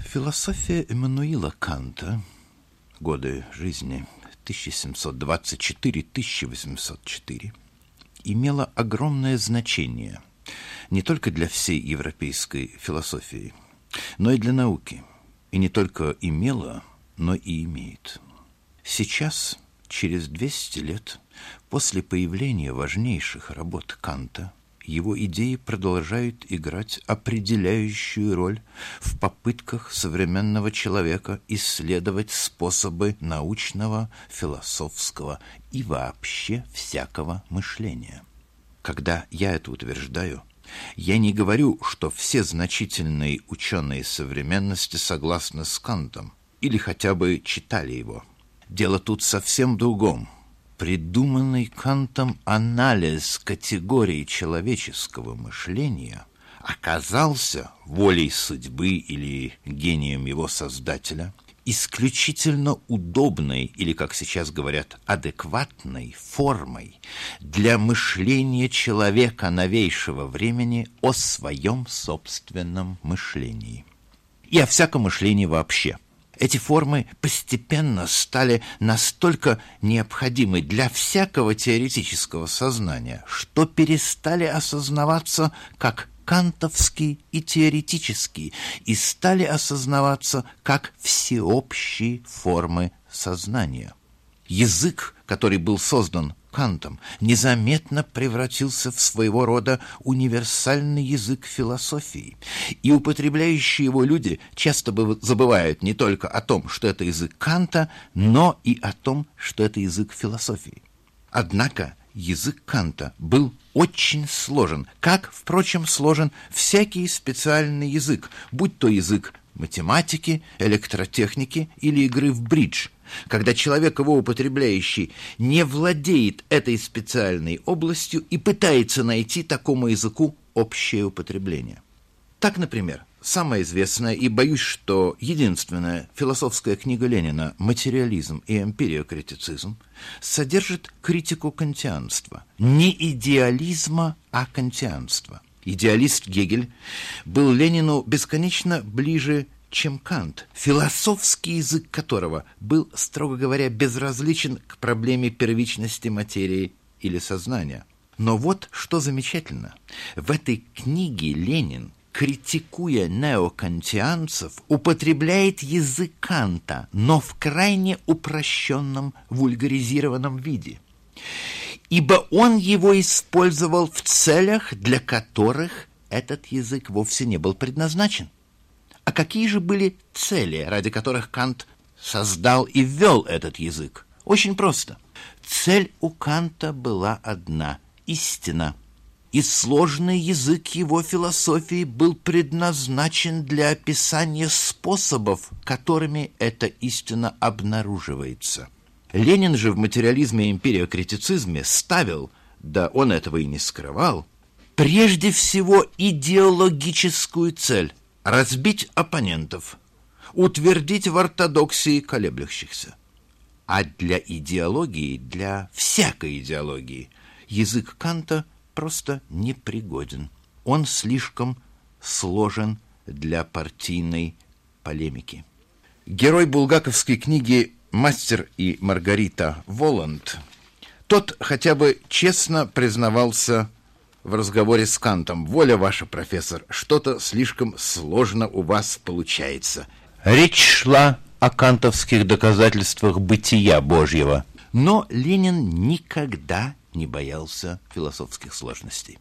Философия Иммануила Канта, годы жизни 1724-1804, имела огромное значение не только для всей европейской философии, но и для науки. И не только имела, но и имеет. Сейчас, через 200 лет, после появления важнейших работ Канта, его идеи продолжают играть определяющую роль в попытках современного человека исследовать способы научного, философского и вообще всякого мышления. Когда я это утверждаю, я не говорю, что все значительные ученые современности согласны с Кантом или хотя бы читали его. Дело тут совсем в другом. Придуманный Кантом анализ категорий человеческого мышления оказался волей судьбы или гением его создателя исключительно удобной, или, как сейчас говорят, адекватной формой для мышления человека новейшего времени о своем собственном мышлении и о всяком мышлении вообще. Эти формы постепенно стали настолько необходимы для всякого теоретического сознания, что перестали осознаваться как кантовские и теоретические, и стали осознаваться как всеобщие формы сознания. Язык, который был создан Кантом, незаметно превратился в своего рода универсальный язык философии, и употребляющие его люди часто забывают не только о том, что это язык Канта, но и о том, что это язык философии. Однако язык Канта был очень сложен, как, впрочем, сложен всякий специальный язык, будь то язык математики, электротехники или игры в бридж, когда человек, его употребляющий, не владеет этой специальной областью и пытается найти такому языку общее употребление. Так, например, самая известная и, боюсь, что единственная философская книга Ленина «Материализм и эмпириокритицизм» содержит критику кантианства. Не идеализма, а кантианства. Идеалист Гегель был Ленину бесконечно ближе, чем Кант, философский язык которого был, строго говоря, безразличен к проблеме первичности материи или сознания. Но вот что замечательно. В этой книге Ленин, критикуя неокантианцев, употребляет язык Канта, но в крайне упрощенном, вульгаризированном виде. Ибо он его использовал в целях, для которых этот язык вовсе не был предназначен. А какие же были цели, ради которых Кант создал и ввел этот язык? Очень просто. Цель у Канта была одна – истина. И сложный язык его философии был предназначен для описания способов, которыми эта истина обнаруживается. Ленин же в материализме и эмпириокритицизме ставил, да он этого и не скрывал, прежде всего идеологическую цель – разбить оппонентов, утвердить в ортодоксии колеблющихся. А для идеологии, для всякой идеологии, язык Канта просто непригоден. Он слишком сложен для партийной полемики. Герой булгаковской книги «Мастер и Маргарита Воланд», тот хотя бы честно признавался в разговоре с Кантом: «Воля ваша, профессор, что-то слишком сложно у вас получается». Речь шла о кантовских доказательствах бытия Божьего. Но Ленин никогда не боялся философских сложностей.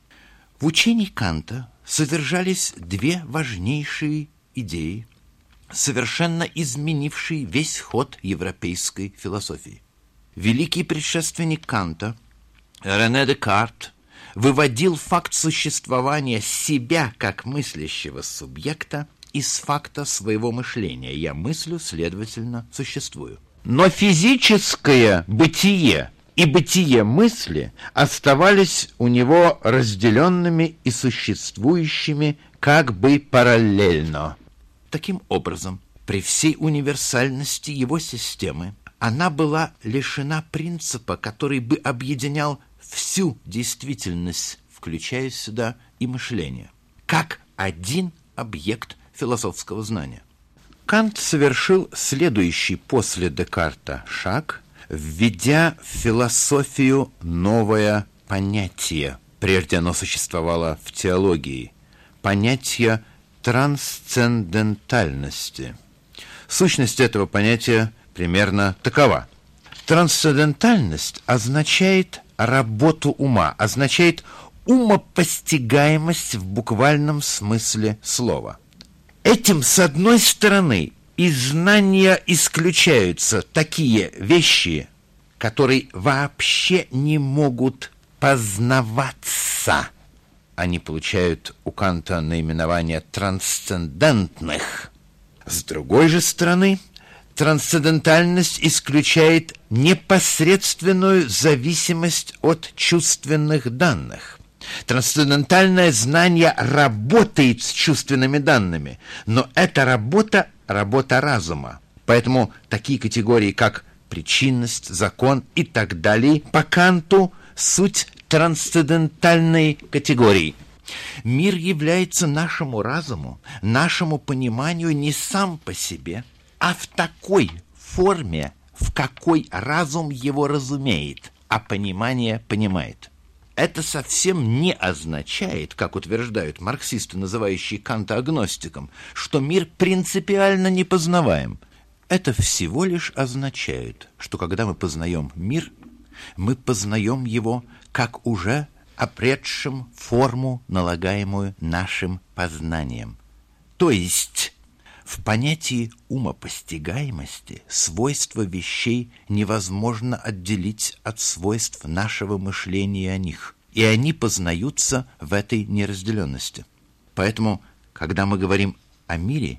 В учении Канта содержались две важнейшие идеи, совершенно изменившие весь ход европейской философии. Великий предшественник Канта, Рене Декарт, выводил факт существования себя как мыслящего субъекта из факта своего мышления. Я мыслю, следовательно, существую. Но физическое бытие и бытие мысли оставались у него разделенными и существующими как бы параллельно. Таким образом, при всей универсальности его системы, она была лишена принципа, который бы объединял всю действительность, включая сюда и мышление, как один объект философского знания. Кант совершил следующий после Декарта шаг, введя в философию новое понятие. Прежде оно существовало в теологии. Понятие трансцендентальности. Сущность этого понятия примерно такова. Трансцендентальность означает работу ума, означает умопостигаемость в буквальном смысле слова. Этим, с одной стороны, из знания исключаются такие вещи, которые вообще не могут познаваться. Они получают у Канта наименование трансцендентных. С другой же стороны, трансцендентальность исключает непосредственную зависимость от чувственных данных. Трансцендентальное знание работает с чувственными данными, но это работа разума. Поэтому такие категории, как причинность, закон и так далее, по Канту суть трансцендентальной категории. Мир является нашему разуму, нашему пониманию не сам по себе, а в такой форме, в какой разум его разумеет, а понимание понимает. Это совсем не означает, как утверждают марксисты, называющие Канта агностиком, что мир принципиально непознаваем. Это всего лишь означает, что когда мы познаем мир, мы познаем его как уже обретшим форму, налагаемую нашим познанием. То есть в понятии умопостигаемости свойства вещей невозможно отделить от свойств нашего мышления о них, и они познаются в этой неразделенности. Поэтому, когда мы говорим о мире,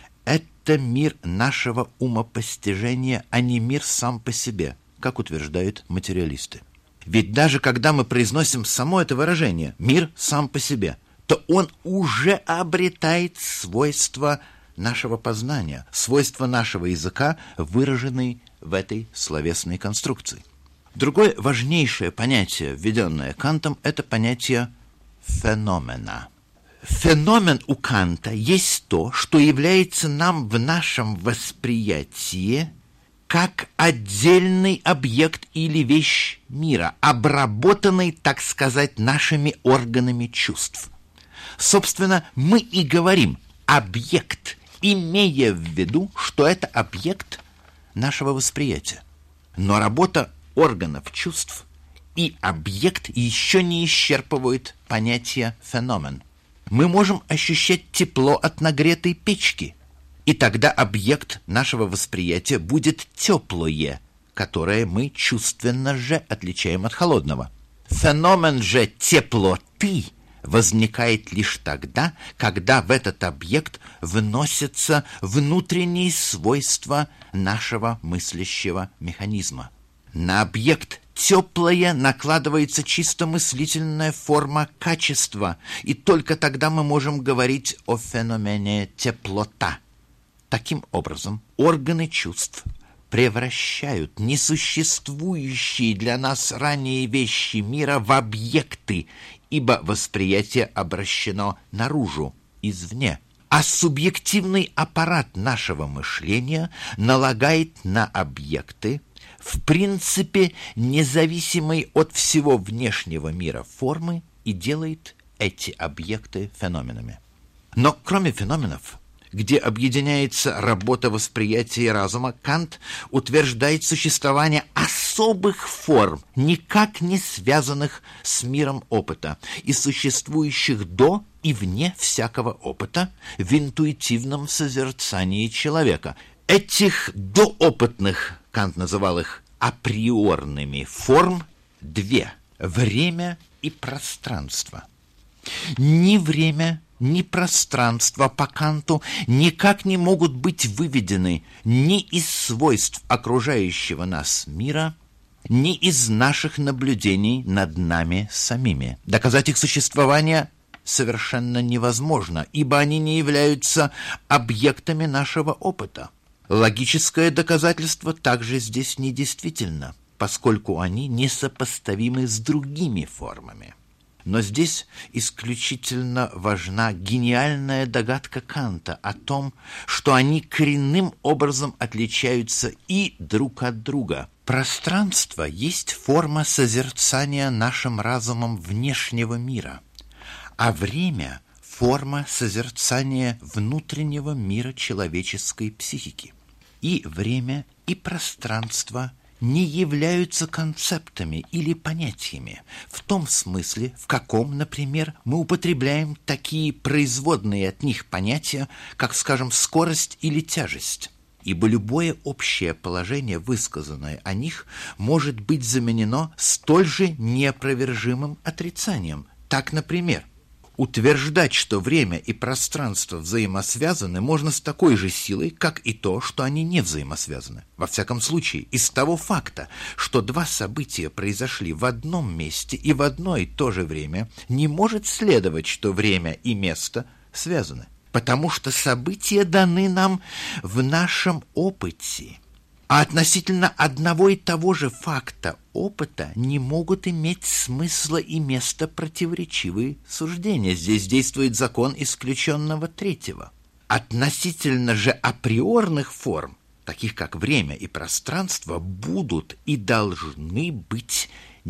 это мир нашего умопостижения, а не мир сам по себе, как утверждают материалисты. Ведь даже когда мы произносим само это выражение «мир сам по себе», то он уже обретает свойства нашего познания, свойства нашего языка, выраженные в этой словесной конструкции. Другое важнейшее понятие, введенное Кантом, это понятие феномена. Феномен у Канта есть то, что является нам в нашем восприятии как отдельный объект или вещь мира, обработанный, так сказать, нашими органами чувств. Собственно, мы и говорим «объект», имея в виду, что это объект нашего восприятия. Но работа органов чувств и объект еще не исчерпывают понятие «феномен». Мы можем ощущать тепло от нагретой печки, и тогда объект нашего восприятия будет теплое, которое мы чувственно же отличаем от холодного. Феномен же теплоты возникает лишь тогда, когда в этот объект вносятся внутренние свойства нашего мыслящего механизма. На объект теплое накладывается чисто мыслительная форма качества, и только тогда мы можем говорить о феномене теплота. Таким образом, органы чувств превращают несуществующие для нас ранее вещи мира в объекты, ибо восприятие обращено наружу, извне. А субъективный аппарат нашего мышления налагает на объекты, в принципе, независимой от всего внешнего мира формы и делает эти объекты феноменами. Но кроме феноменов, где объединяется работа восприятия и разума, Кант утверждает существование особых форм, никак не связанных с миром опыта и существующих до и вне всякого опыта в интуитивном созерцании человека. Этих доопытных, Кант называл их априорными, форм две – время и пространство. Ни время, ни пространство по Канту никак не могут быть выведены ни из свойств окружающего нас мира, ни из наших наблюдений над нами самими. Доказать их существование совершенно невозможно, ибо они не являются объектами нашего опыта. Логическое доказательство также здесь недействительно, поскольку они несопоставимы с другими формами. Но здесь исключительно важна гениальная догадка Канта о том, что они коренным образом отличаются и друг от друга. Пространство есть форма созерцания нашим разумом внешнего мира, а время – форма созерцания внутреннего мира человеческой психики. И время, и пространство – не являются концептами или понятиями в том смысле, в каком, например, мы употребляем такие производные от них понятия, как, скажем, скорость или тяжесть. Ибо любое общее положение, высказанное о них, может быть заменено столь же неопровержимым отрицанием. Так, например, утверждать, что время и пространство взаимосвязаны, можно с такой же силой, как и то, что они не взаимосвязаны. Во всяком случае, из того факта, что два события произошли в одном месте и в одно и то же время, не может следовать, что время и место связаны, потому что события даны нам в нашем опыте. А относительно одного и того же факта опыта не могут иметь смысла и места противоречивые суждения. Здесь действует закон исключенного третьего. Относительно же априорных форм, таких как время и пространство, будут и должны быть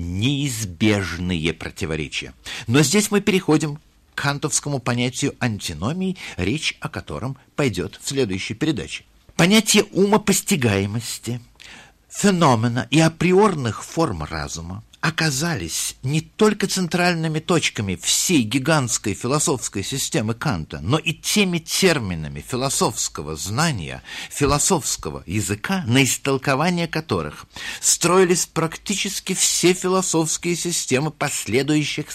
неизбежные противоречия. Но здесь мы переходим к кантовскому понятию антиномии, речь о котором пойдет в следующей передаче. Понятие умопостигаемости, феномена и априорных форм разума оказались не только центральными точками всей гигантской философской системы Канта, но и теми терминами философского знания, философского языка, на истолкование которых строились практически все философские системы последующих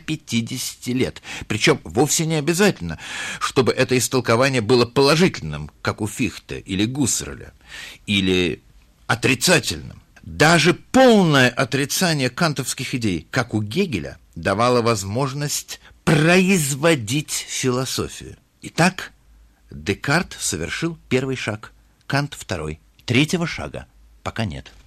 150 лет. Причем вовсе не обязательно, чтобы это истолкование было положительным, как у Фихте или Гуссерля, или отрицательным. Даже полное отрицание кантовских идей, как у Гегеля, давало возможность производить философию. Итак, Декарт совершил первый шаг, Кант – второй. Третьего шага пока нет.